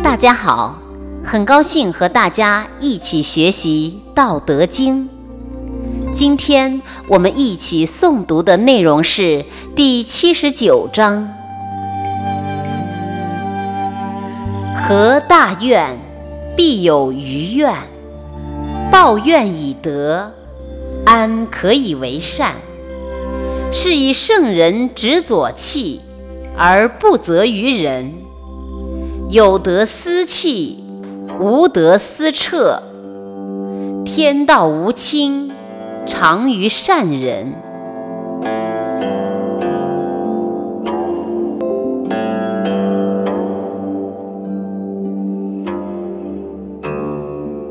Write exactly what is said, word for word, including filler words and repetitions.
大家好，很高兴和大家一起学习《道德经》。今天我们一起诵读的内容是第七十九章。合大怨，必有余怨；报怨以德，安可以为善。是以圣人执左契，而不责于人。有德思弃，无德思彻。天道无亲，常于善人。